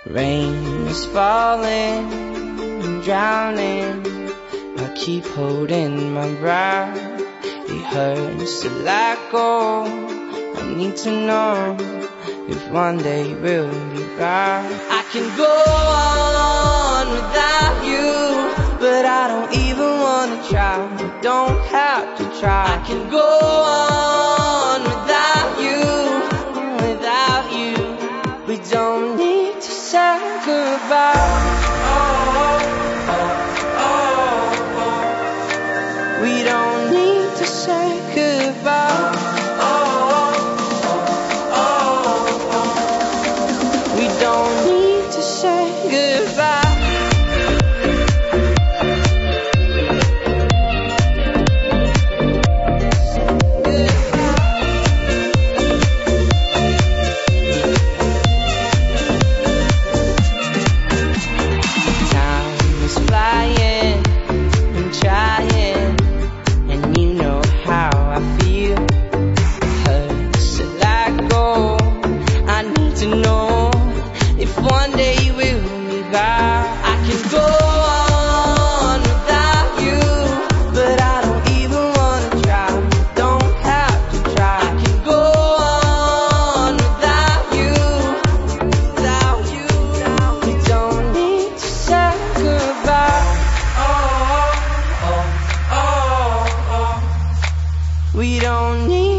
Rain is falling and drowning. I keep holding my breath. It hurts to let go. I need to know if one day we'll be back. I can go on without you, but I don't even wanna try. I don't have to try. I can go on without you. We don't need to say goodbye. We don't need to say goodbye. We don't need to say goodbye. One day we'll be back. I can go on without you, but I don't even wanna try. Don't have to try. I can go on without you. We don't need to say goodbye. We don't need